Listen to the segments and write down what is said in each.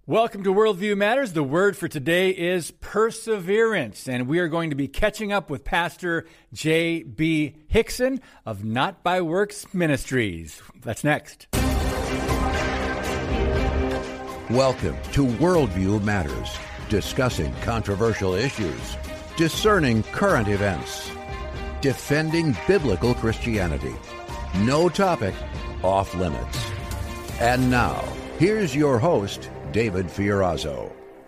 Welcome to Worldview Matters. The word for today is perseverance, and we are going to be catching up with Pastor J.B. Hixson of Not by Works Ministries. That's next. Welcome to Worldview Matters, discussing controversial issues, discerning current events, defending biblical Christianity. No topic off limits. And now, here's your host, David Fiorazo.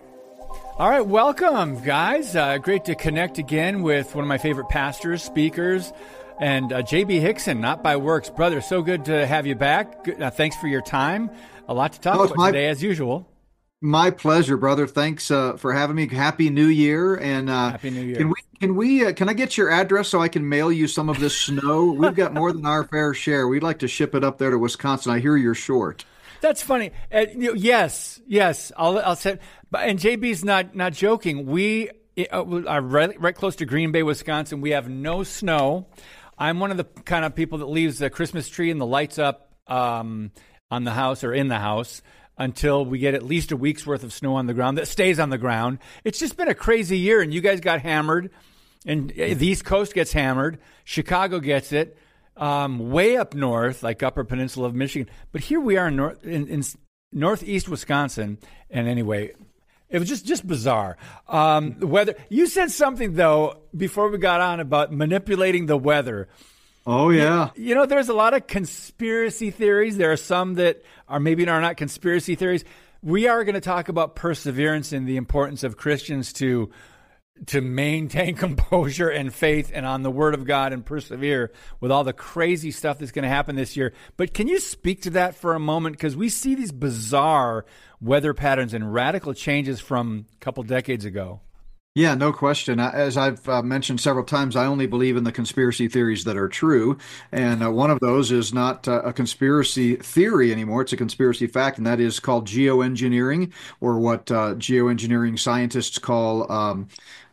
All right, welcome, guys. Great to connect again with one of my favorite pastors, speakers, and J.B. Hixson, Not by Works. Brother, so good to have you back. Thanks for your time. A lot to talk about today, as usual. My pleasure, brother. Thanks for having me. Happy New Year. And Happy New Year. Can I get your address so I can mail you some of this snow? We've got more than our fair share. We'd like to ship it up there to Wisconsin. I hear you're short. That's funny. Yes. I'll say, and JB's not joking. We are right close to Green Bay, Wisconsin. We have no snow. I'm one of the kind of people that leaves the Christmas tree and the lights up on the house or in the house until we get at least a week's worth of snow on the ground that stays on the ground. It's just been a crazy year, and you guys got hammered, and the East Coast gets hammered. Chicago gets it. Way up north, like Upper Peninsula of Michigan. But here we are in northeast Wisconsin. And anyway, it was just bizarre. The weather. You said something, though, before we got on about manipulating the weather. Oh, yeah. You know, there's a lot of conspiracy theories. There are some that are maybe are not conspiracy theories. We are going to talk about perseverance and the importance of Christians to maintain composure and faith and on the Word of God and persevere with all the crazy stuff that's going to happen this year. But can you speak to that for a moment? Because we see these bizarre weather patterns and radical changes from a couple decades ago. Yeah, no question. As I've mentioned several times, I only believe in the conspiracy theories that are true. And one of those is not a conspiracy theory anymore. It's a conspiracy fact, and that is called geoengineering, or what geoengineering scientists call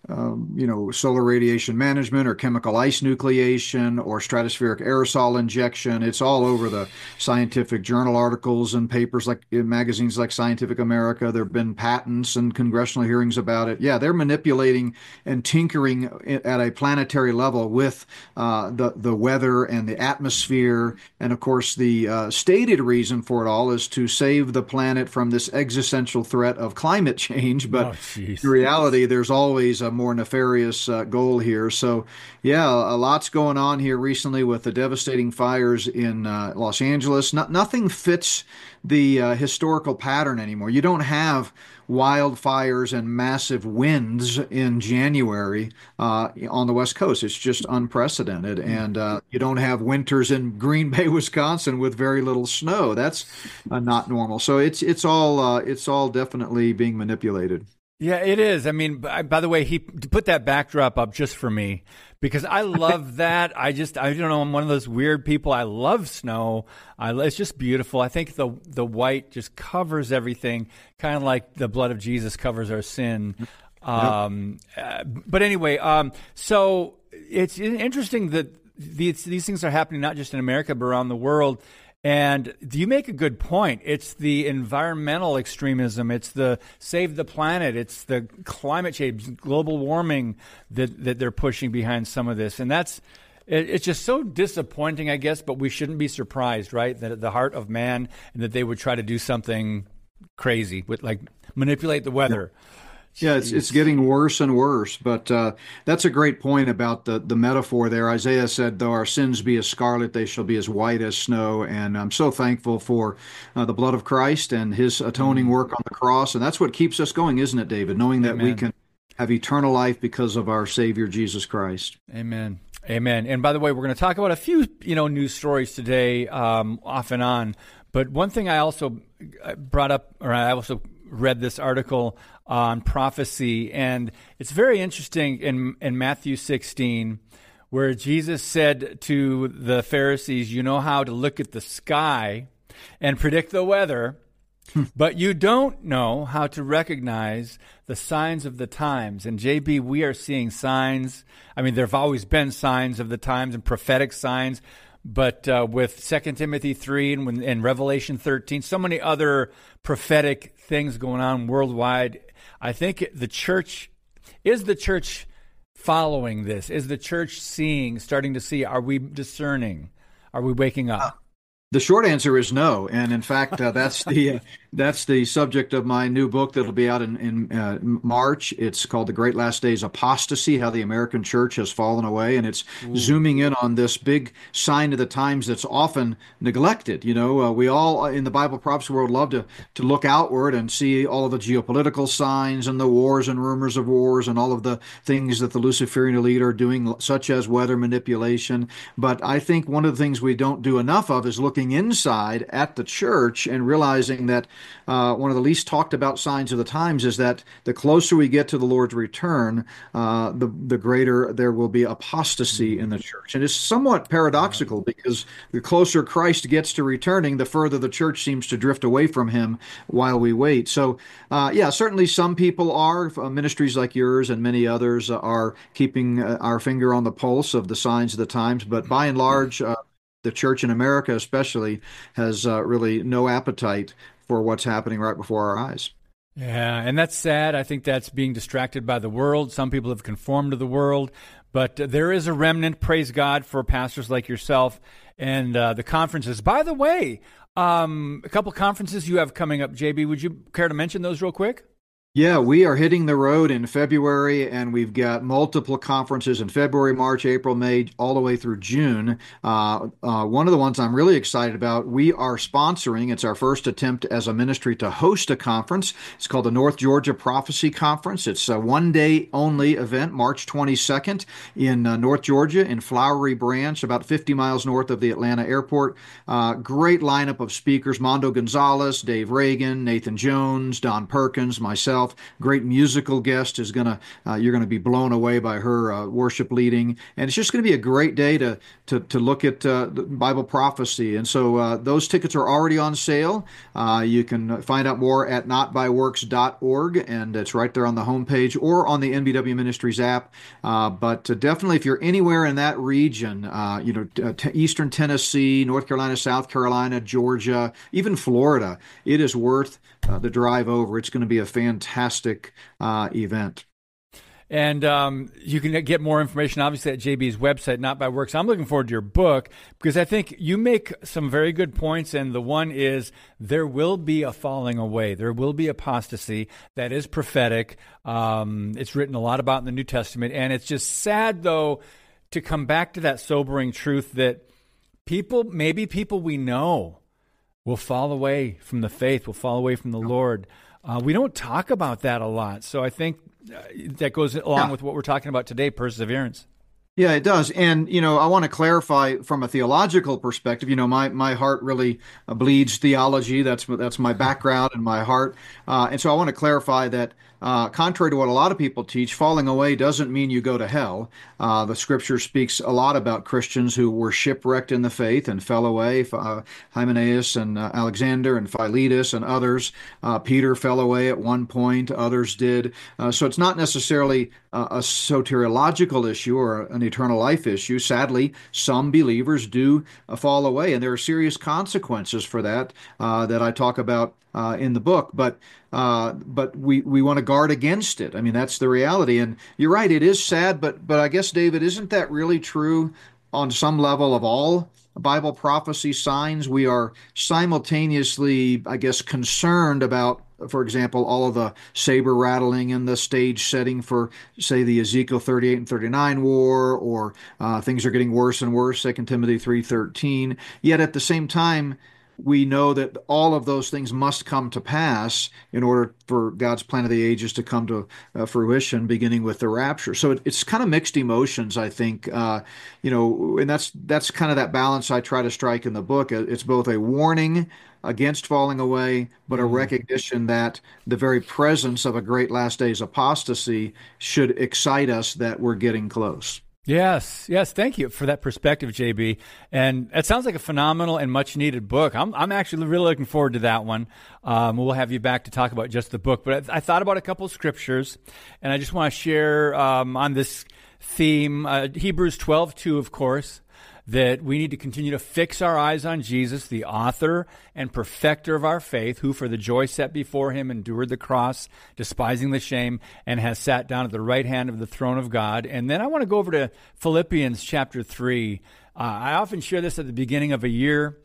solar radiation management, or chemical ice nucleation, or stratospheric aerosol injection. It's all over the scientific journal articles and papers, like in magazines like Scientific America. There have been patents and congressional hearings about it. Yeah, they're manipulating and tinkering at a planetary level with the weather and the atmosphere. And of course, the stated reason for it all is to save the planet from this existential threat of climate change. But in reality, there's always a more nefarious goal here. So, yeah, a lot's going on here recently with the devastating fires in Los Angeles. Nothing fits the historical pattern anymore. You don't have wildfires and massive winds in January on the West Coast. It's just unprecedented. And you don't have winters in Green Bay, Wisconsin with very little snow. That's not normal. So it's all definitely being manipulated. Yeah, it is. I mean, by the way, he put that backdrop up just for me because I love that. I don't know. I'm one of those weird people. I love snow. It's just beautiful. I think the white just covers everything, kind of like the blood of Jesus covers our sin. But anyway, so it's interesting that these things are happening not just in America, but around the world. And you make a good point. It's the environmental extremism. It's the save the planet. It's the climate change, global warming that they're pushing behind some of this. And it's just so disappointing, I guess, but we shouldn't be surprised, right? That at the heart of man, and that they would try to do something crazy with, like, manipulate the weather. Yeah, it's getting worse and worse, but that's a great point about the metaphor there. Isaiah said, though our sins be as scarlet, they shall be as white as snow. And I'm so thankful for the blood of Christ and his atoning work on the cross. And that's what keeps us going, isn't it, David? Knowing that Amen. We can have eternal life because of our Savior, Jesus Christ. Amen. Amen. And by the way, we're going to talk about a few, news stories today, off and on. But one thing I also brought up, or I also read this article on prophecy, and it's very interesting in Matthew 16, where Jesus said to the Pharisees, you know how to look at the sky and predict the weather, but you don't know how to recognize the signs of the times. And JB, we are seeing signs. I mean, there have always been signs of the times and prophetic signs, but with 2 Timothy 3 and Revelation 13, so many other prophetic things going on worldwide, I think the church following this? Is the church starting to see? Are we discerning? Are we waking up? The short answer is no, and in fact, that's the subject of my new book that'll be out in March. It's called The Great Last Days Apostasy: How the American Church Has Fallen Away, and it's zooming in on this big sign of the times that's often neglected. We all in the Bible prophecy world love to look outward and see all of the geopolitical signs and the wars and rumors of wars and all of the things that the Luciferian elite are doing, such as weather manipulation. But I think one of the things we don't do enough of is looking inside at the church and realizing that one of the least talked about signs of the times is that the closer we get to the Lord's return, the greater there will be apostasy in the church. And it's somewhat paradoxical because the closer Christ gets to returning, the further the church seems to drift away from him while we wait. So, certainly some people are, ministries like yours and many others are keeping our finger on the pulse of the signs of the times. But by and large, the church in America especially has really no appetite for what's happening right before our eyes. Yeah, and that's sad. I think that's being distracted by the world. Some people have conformed to the world, but there is a remnant, praise God, for pastors like yourself and the conferences. By the way, a couple conferences you have coming up, JB. Would you care to mention those real quick? Yeah, we are hitting the road in February, and we've got multiple conferences in February, March, April, May, all the way through June. One of the ones I'm really excited about, we are sponsoring. It's our first attempt as a ministry to host a conference. It's called the North Georgia Prophecy Conference. It's a one-day only event, March 22nd in North Georgia in Flowery Branch, about 50 miles north of the Atlanta airport. Great lineup of speakers: Mondo Gonzalez, Dave Reagan, Nathan Jones, Don Perkins, myself. Great musical guest is you're gonna be blown away by her worship leading, and it's just going to be a great day to look at Bible prophecy. And so those tickets are already on sale. You can find out more at notbyworks.org, and it's right there on the homepage or on the NBW Ministries app. But definitely, if you're anywhere in that region, Eastern Tennessee, North Carolina, South Carolina, Georgia, even Florida, it is worth the drive over. It's going to be a fantastic event. And you can get more information, obviously, at JB's website, Not by Works. I'm looking forward to your book because I think you make some very good points. And the one is there will be a falling away. There will be apostasy. That is prophetic. It's written a lot about in the New Testament. And it's just sad, though, to come back to that sobering truth that maybe people we know will fall away from the faith, will fall away from the Lord. We don't talk about that a lot. So I think that goes along with what we're talking about today, perseverance. Yeah, it does. And, I want to clarify from a theological perspective, my heart really bleeds theology. That's my background and my heart. And so I want to clarify that contrary to what a lot of people teach, falling away doesn't mean you go to hell. The scripture speaks a lot about Christians who were shipwrecked in the faith and fell away, Hymenaeus and Alexander and Philetus and others. Peter fell away at one point, others did. So it's not necessarily a soteriological issue or an eternal life issue. Sadly, some believers do fall away, and there are serious consequences for that that I talk about in the book. But we want to guard against it. I mean, that's the reality. And you're right, it is sad, but I guess, David, isn't that really true on some level of all Bible prophecy signs? We are simultaneously, I guess, concerned about, for example, all of the saber rattling and the stage setting for, say, the Ezekiel 38 and 39 war, or things are getting worse and worse, 2 Timothy 3:13. Yet at the same time, we know that all of those things must come to pass in order for God's plan of the ages to come to fruition, beginning with the rapture. So it's kind of mixed emotions, I think, and that's kind of that balance I try to strike in the book. It's both a warning against falling away, but a recognition that the very presence of a great last days apostasy should excite us that we're getting close. Yes. Thank you for that perspective, JB. And it sounds like a phenomenal and much needed book. I'm actually really looking forward to that one. We'll have you back to talk about just the book. But I thought about a couple of scriptures, and I just want to share on this theme, Hebrews 12:2, of course. that we need to continue to fix our eyes on Jesus, the author and perfecter of our faith, who for the joy set before him endured the cross, despising the shame, and has sat down at the right hand of the throne of God. And then I want to go over to Philippians chapter 3. I often share this at the beginning of a year,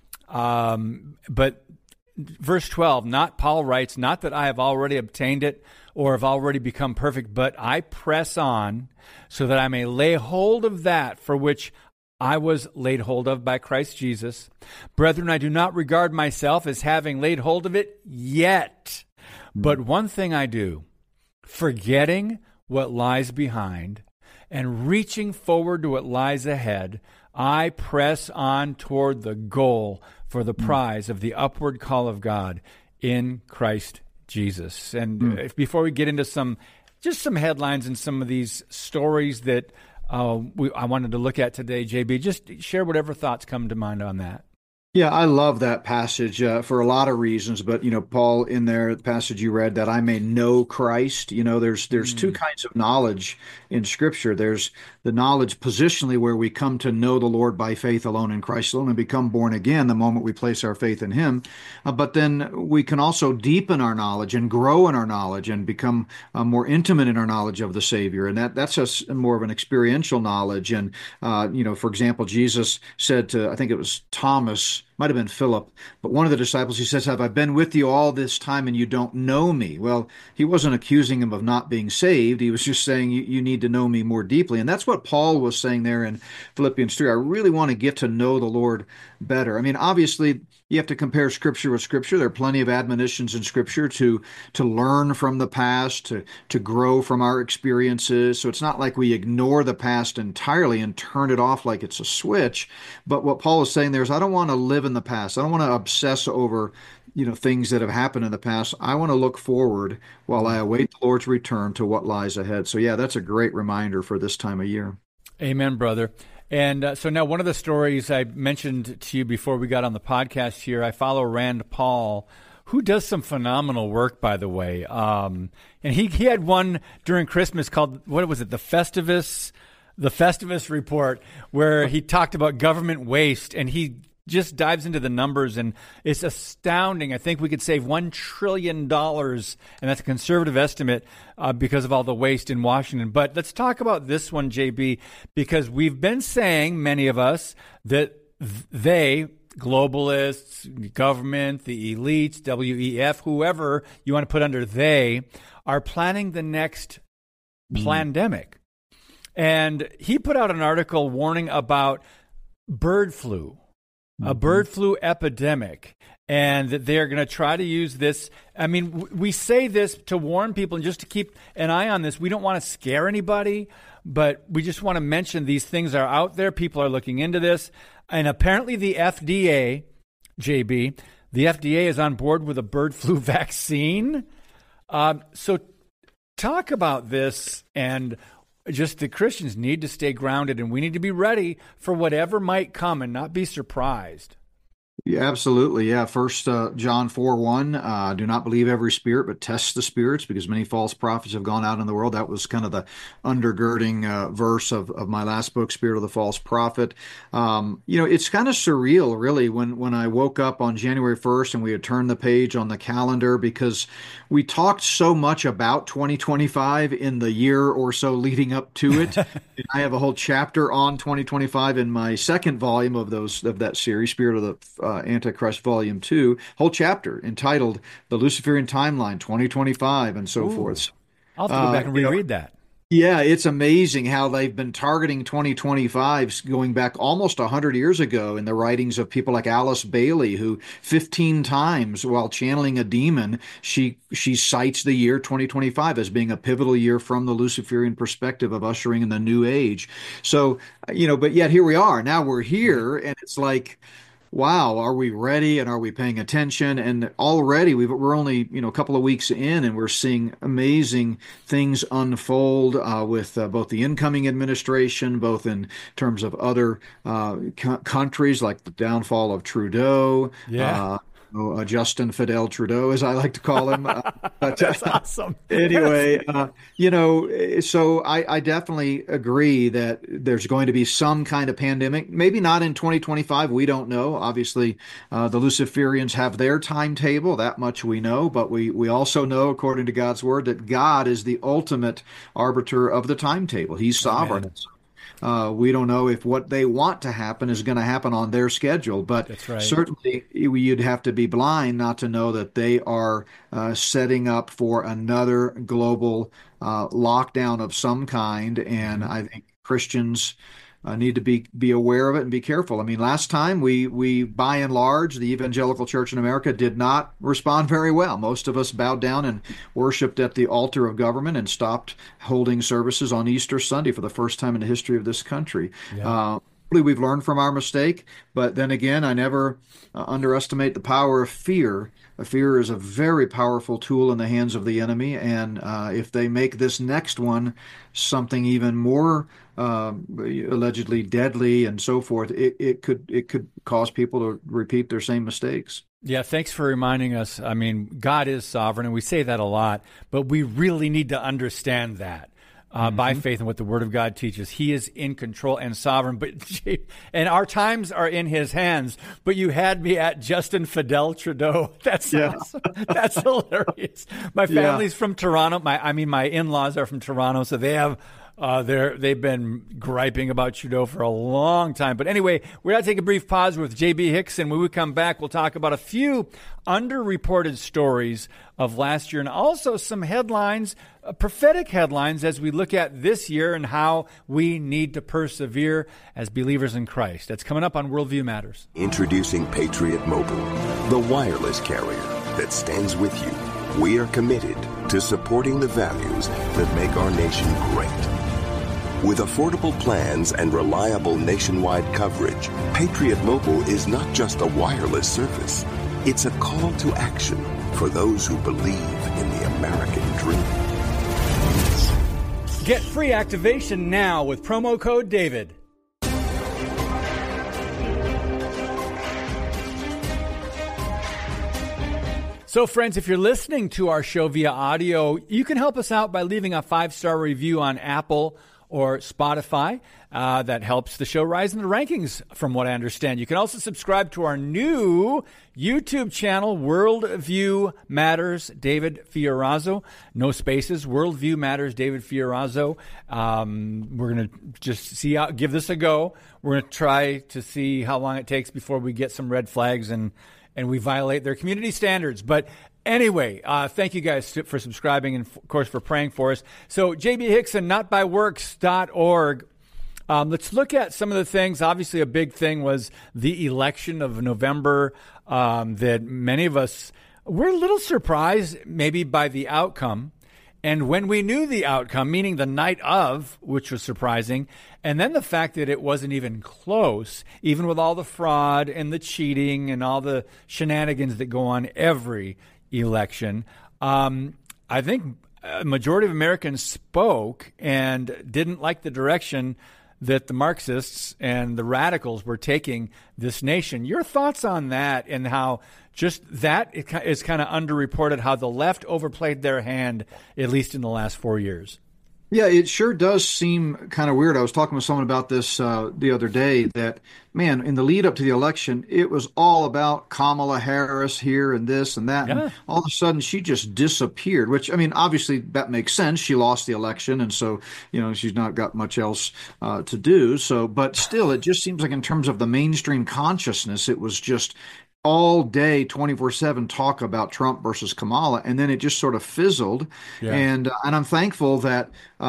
but verse 12, Paul writes, not that I have already obtained it or have already become perfect, but I press on so that I may lay hold of that for which I was laid hold of by Christ Jesus. Brethren, I do not regard myself as having laid hold of it yet. But one thing I do, forgetting what lies behind and reaching forward to what lies ahead, I press on toward the goal for the prize of the upward call of God in Christ Jesus. And before we get into some headlines and some of these stories that I wanted to look at today, JB, just share whatever thoughts come to mind on that. Yeah, I love that passage for a lot of reasons, but Paul, in there, the passage you read, that I may know Christ. There's two kinds of knowledge in Scripture. There's the knowledge positionally where we come to know the Lord by faith alone in Christ alone and become born again the moment we place our faith in Him. But then we can also deepen our knowledge and grow in our knowledge and become more intimate in our knowledge of the Savior, and that's more of an experiential knowledge. And for example, Jesus said to, I think it was Thomas, might have been Philip, but one of the disciples, he says, have I been with you all this time and you don't know me? Well, he wasn't accusing him of not being saved. He was just saying, you need to know me more deeply. And that's what Paul was saying there in Philippians 3. I really want to get to know the Lord better. I mean, obviously, you have to compare Scripture with Scripture. There are plenty of admonitions in Scripture to learn from the past, to grow from our experiences. So it's not like we ignore the past entirely and turn it off like it's a switch. But what Paul is saying there is, I don't want to live in the past. I don't want to obsess over things that have happened in the past. I want to look forward while I await the Lord's return to what lies ahead. So yeah, that's a great reminder for this time of year. Amen, brother. And so now one of the stories I mentioned to you before we got on the podcast here, I follow Rand Paul, who does some phenomenal work, by the way. And he had one during Christmas called, what was it, the Festivus Report, where he talked about government waste, and he just dives into the numbers, and it's astounding. I think we could save $1 trillion, and that's a conservative estimate because of all the waste in Washington. But let's talk about this one, JB, because we've been saying, many of us, that they, globalists, government, the elites, WEF, whoever you want to put under they, are planning the next pandemic. And he put out an article warning about bird flu. A bird flu epidemic, and that they're going to try to use this. I mean, we say this to warn people and just to keep an eye on this. We don't want to scare anybody, but we just want to mention these things are out there. People are looking into this. And apparently the FDA, JB, the FDA is on board with a bird flu vaccine. So talk about this, and just the Christians need to stay grounded, and we need to be ready for whatever might come and not be surprised. Yeah, absolutely. Yeah. First, John 4:1, do not believe every spirit, but test the spirits, because many false prophets have gone out in the world. That was kind of the undergirding verse of my last book, Spirit of the False Prophet. It's kind of surreal, really, when I woke up on January 1st and we had turned the page on the calendar, because we talked so much about 2025 in the year or so leading up to it. I have a whole chapter on 2025 in my second volume of that series, Spirit of the Antichrist Volume 2, whole chapter entitled The Luciferian Timeline 2025 and so forth. I'll have to go back and reread that. Yeah, it's amazing how they've been targeting 2025 going back almost 100 years ago in the writings of people like Alice Bailey, who 15 times while channeling a demon, she cites the year 2025 as being a pivotal year from the Luciferian perspective of ushering in the new age. So, but yet here we are. Now we're here, and it's like, wow, are we ready, and are we paying attention? And already we're only a couple of weeks in, and we're seeing amazing things unfold with both the incoming administration, both in terms of other countries like the downfall of Trudeau. Yeah. Justin Fidel Trudeau, as I like to call him. But That's awesome. anyway, so I definitely agree that there's going to be some kind of pandemic. Maybe not in 2025. We don't know. Obviously, the Luciferians have their timetable. That much we know. But we also know, according to God's word, that God is the ultimate arbiter of the timetable. He's sovereign. Amen. We don't know if what they want to happen is going to happen on their schedule, but That's right. certainly you'd have to be blind not to know that they are setting up for another global lockdown of some kind. And I think Christians need to be aware of it and be careful. I mean, last time we by and large, the evangelical church in America did not respond very well. Most of us bowed down and worshiped at the altar of government and stopped holding services on Easter Sunday for the first time in the history of this country. Yeah. We've learned from our mistake, but then again, I never underestimate the power of fear. Fear is a very powerful tool in the hands of the enemy, and if they make this next one something even more allegedly deadly and so forth, it could cause people to repeat their same mistakes. Yeah, thanks for reminding us. I mean, God is sovereign, and we say that a lot, but we really need to understand that. By faith in what the Word of God teaches. He is in control and sovereign, and our times are in His hands. But you had me at Justin Fidel Trudeau. That's awesome. That's hilarious. My family's from Toronto. My in-laws are from Toronto, so they have they've been griping about Trudeau for a long time. But anyway, we're going to take a brief pause with J.B. Hixson. When we come back, we'll talk about a few underreported stories of last year and also some headlines, prophetic headlines, as we look at this year and how we need to persevere as believers in Christ. That's coming up on Worldview Matters. Introducing Patriot Mobile, the wireless carrier that stands with you. We are committed to supporting the values that make our nation great. With affordable plans and reliable nationwide coverage, Patriot Mobile is not just a wireless service. It's a call to action for those who believe in the American dream. Get free activation now with promo code DAVID. So, friends, if you're listening to our show via audio, you can help us out by leaving a 5-star review on Apple or Spotify. That helps the show rise in the rankings, from what I understand. You can also subscribe to our new YouTube channel, Worldview Matters, David Fiorazo. No spaces, Worldview Matters, David Fiorazo. We're going to just give this a go. We're going to try to see how long it takes before we get some red flags and we violate their community standards. But anyway, thank you guys for subscribing and, of course, for praying for us. So, J.B. Hixson, notbyworks.org. Let's look at some of the things. Obviously, a big thing was the election of November, that many of us were a little surprised maybe by the outcome. And when we knew the outcome, meaning the night of, which was surprising, and then the fact that it wasn't even close, even with all the fraud and the cheating and all the shenanigans that go on every election, I think a majority of Americans spoke and didn't like the direction that the Marxists and the radicals were taking this nation. Your thoughts on that, and how just that is kind of underreported, how the left overplayed their hand, at least in the last 4 years? Yeah, it sure does seem kind of weird. I was talking with someone about this the other day, that, man, in the lead up to the election, it was all about Kamala Harris here and this and that. Yeah. And all of a sudden, she just disappeared, which, I mean, obviously that makes sense. She lost the election, and so, she's not got much else to do. So, but still, it just seems like in terms of the mainstream consciousness, it was just all day, 24/7 talk about Trump versus Kamala, and then it just sort of fizzled. Yeah. And I'm thankful that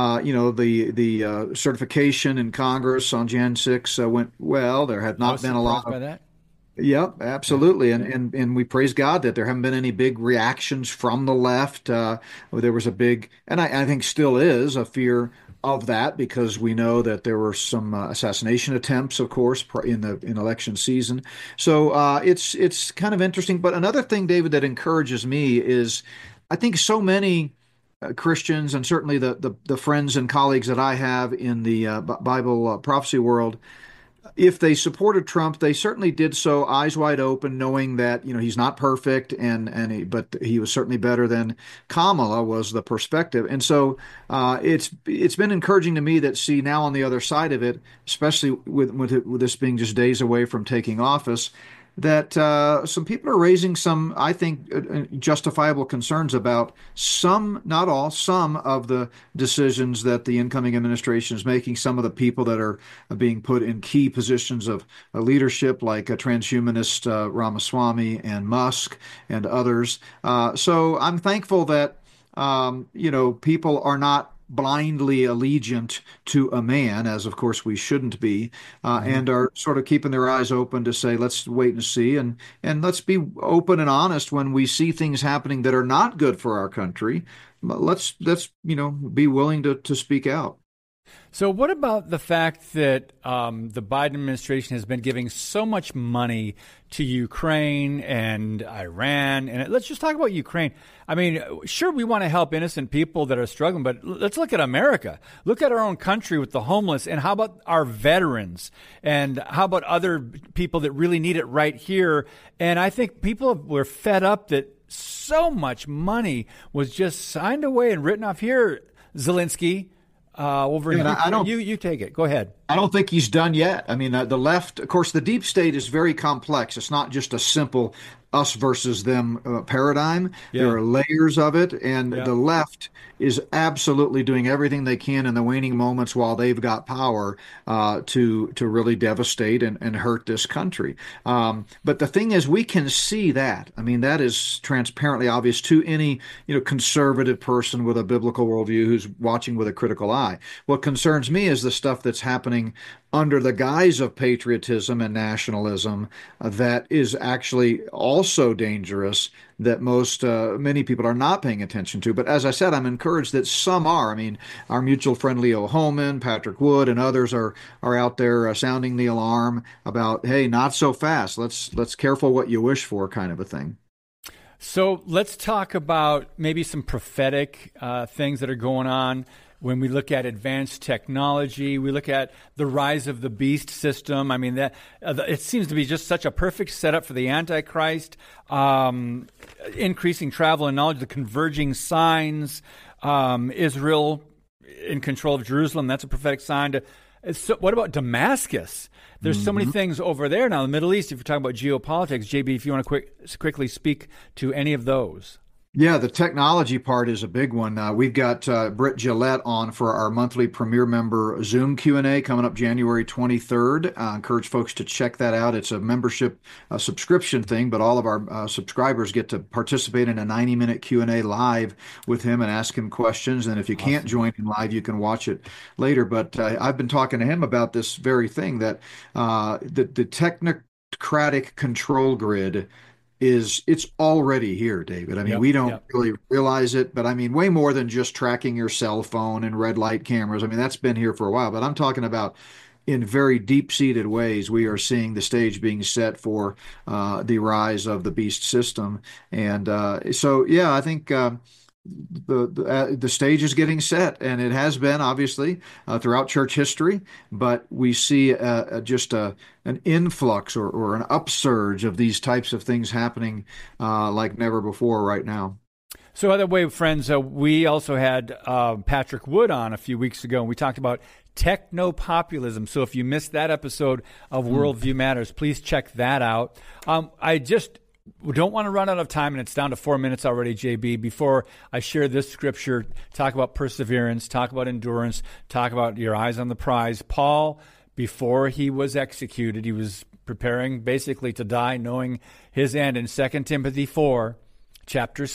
the certification in Congress on Jan 6 went well. There had not been a lot of that. Yep, absolutely, and we praise God that there haven't been any big reactions from the left. There was a big, and I think still is, a fear of that, because we know that there were some assassination attempts, of course, in election season. So it's kind of interesting. But another thing, David, that encourages me is I think so many Christians, and certainly the friends and colleagues that I have in the Bible prophecy world, if they supported Trump, they certainly did so eyes wide open, knowing that he's not perfect, but he was certainly better than Kamala was the perspective. And so it's been encouraging to me that see now on the other side of it, especially with this being just days away from taking office, that some people are raising some, I think, justifiable concerns about some, not all, some of the decisions that the incoming administration is making, some of the people that are being put in key positions of leadership, like a transhumanist Ramaswamy and Musk and others. So I'm thankful that, people are not blindly allegiant to a man, as of course we shouldn't be, and are sort of keeping their eyes open to say, let's wait and see, and let's be open and honest when we see things happening that are not good for our country. Let's be willing to speak out. So what about the fact that the Biden administration has been giving so much money to Ukraine and Iran? And let's just talk about Ukraine. I mean, sure, we want to help innocent people that are struggling, but let's look at America. Look at our own country with the homeless. And how about our veterans? And how about other people that really need it right here? And I think people were fed up that so much money was just signed away and written off here, Zelensky. Over in you take it. Go ahead. I don't think he's done yet. I mean, the left, of course, the deep state is very complex. It's not just a simple us versus them paradigm. Yeah. There are layers of it, and the left is absolutely doing everything they can in the waning moments while they've got power to really devastate and hurt this country. But the thing is, we can see that. I mean, that is transparently obvious to any conservative person with a biblical worldview who's watching with a critical eye. What concerns me is the stuff that's happening under the guise of patriotism and nationalism that is actually also dangerous, that many people are not paying attention to. But as I said, I'm encouraged that some are. I mean, our mutual friend Leo Hohmann, Patrick Wood, and others are out there sounding the alarm about, hey, not so fast. Let's careful what you wish for, kind of a thing. So let's talk about maybe some prophetic things that are going on. When we look at advanced technology, we look at the rise of the beast system. I mean, that it seems to be just such a perfect setup for the Antichrist. Increasing travel and knowledge, the converging signs. Israel in control of Jerusalem. That's a prophetic sign. What about Damascus? There's so many things over there now. The Middle East, if you're talking about geopolitics, JB, if you want to quickly speak to any of those. Yeah, the technology part is a big one. We've got Britt Gillette on for our monthly Premier Member Zoom Q&A coming up January 23rd. Encourage folks to check that out. It's a membership subscription thing, but all of our subscribers get to participate in a 90-minute Q&A live with him and ask him questions. And if you can't join him live, you can watch it later. But I've been talking to him about this very thing, that the technocratic control grid it's already here, David. I mean, we don't really realize it, but I mean, way more than just tracking your cell phone and red light cameras. I mean, that's been here for a while, but I'm talking about in very deep-seated ways, we are seeing the stage being set for the rise of the beast system. And I think the stage is getting set, and it has been obviously throughout church history. But we see an influx or an upsurge of these types of things happening like never before right now. So, by the way, friends, we also had Patrick Wood on a few weeks ago, and we talked about technopopulism. So, if you missed that episode of Worldview Matters, please check that out. We don't want to run out of time, and it's down to 4 minutes already, JB. Before I share this scripture, talk about perseverance, talk about endurance, talk about your eyes on the prize. Paul, before he was executed, he was preparing basically to die, knowing his end. In 2 Timothy 4, chapter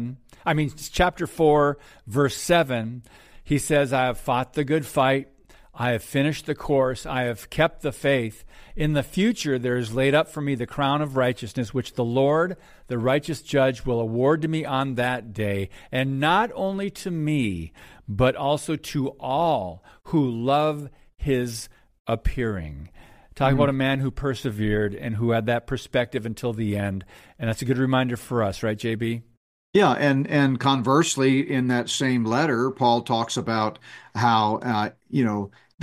4, verse 7, he says, I have fought the good fight. I have finished the course. I have kept the faith. In the future, there is laid up for me the crown of righteousness, which the Lord, the righteous judge, will award to me on that day. And not only to me, but also to all who love his appearing. Talking about a man who persevered and who had that perspective until the end. And that's a good reminder for us, right, JB? Yeah, and conversely, in that same letter, Paul talks about how,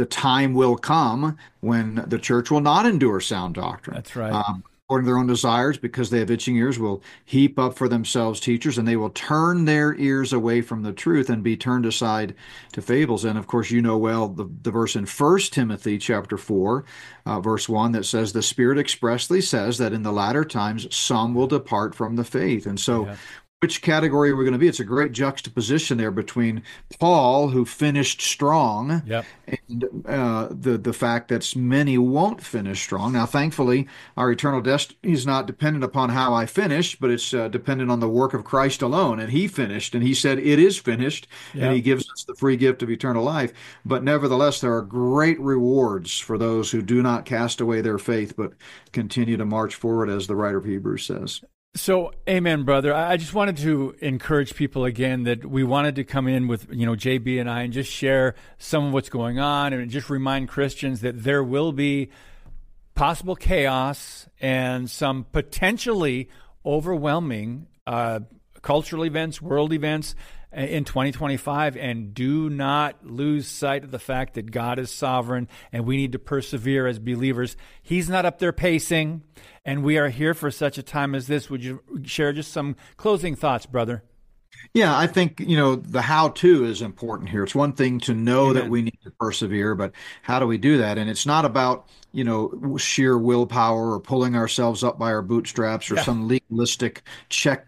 the time will come when the church will not endure sound doctrine. That's right. According to their own desires, because they have itching ears, will heap up for themselves teachers, and they will turn their ears away from the truth and be turned aside to fables. And of course, you know well the verse in 1 Timothy chapter 4, verse 1, that says, the Spirit expressly says that in the latter times some will depart from the faith. And so which category we're going to be? It's a great juxtaposition there between Paul, who finished strong, and the fact that many won't finish strong. Now, thankfully, our eternal destiny is not dependent upon how I finish, but it's dependent on the work of Christ alone. And he finished, and he said, it is finished, and he gives us the free gift of eternal life. But nevertheless, there are great rewards for those who do not cast away their faith, but continue to march forward, as the writer of Hebrews says. So, amen, brother. I just wanted to encourage people again that we wanted to come in with, JB and I, and just share some of what's going on and just remind Christians that there will be possible chaos and some potentially overwhelming cultural events, world events in 2025, and do not lose sight of the fact that God is sovereign and we need to persevere as believers. He's not up there pacing, and we are here for such a time as this. Would you share just some closing thoughts, brother? Yeah, I think, the how-to is important here. It's one thing to know that we need to persevere, but how do we do that? And it's not about, sheer willpower or pulling ourselves up by our bootstraps or some legalistic checklist.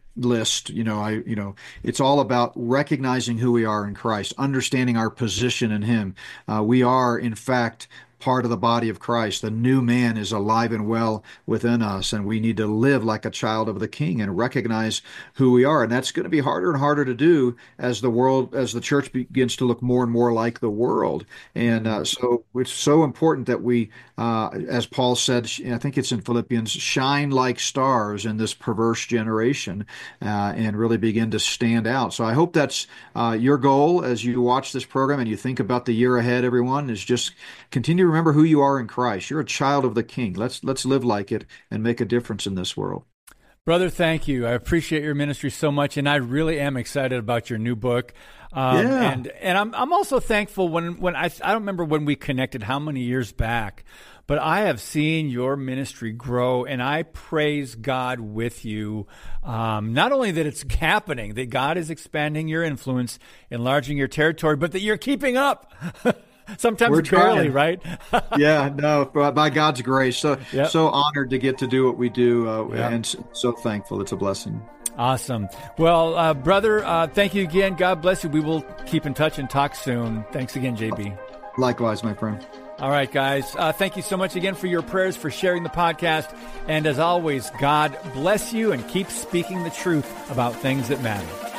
It's all about recognizing who we are in Christ, understanding our position in Him. We are, in fact, part of the body of Christ. The new man is alive and well within us, and we need to live like a child of the King and recognize who we are. And that's going to be harder and harder to do as the church begins to look more and more like the world. And so it's so important that we, as Paul said, I think it's in Philippians, shine like stars in this perverse generation and really begin to stand out. So I hope that's your goal as you watch this program and you think about the year ahead, everyone, is just continue to remember who you are in Christ. You're a child of the King. Let's live like it and make a difference in this world. Brother, thank you. I appreciate your ministry so much, and I really am excited about your new book. And I'm also thankful when I don't remember when we connected, how many years back, but I have seen your ministry grow, and I praise God with you. Not only that it's happening, that God is expanding your influence, enlarging your territory, but that you're keeping up. Sometimes barely, right? By God's grace. So honored to get to do what we do, and so thankful. It's a blessing. Awesome. Well, brother, thank you again. God bless you. We will keep in touch and talk soon. Thanks again, JB. Likewise, my friend. All right, guys. Thank you so much again for your prayers, for sharing the podcast. And as always, God bless you and keep speaking the truth about things that matter.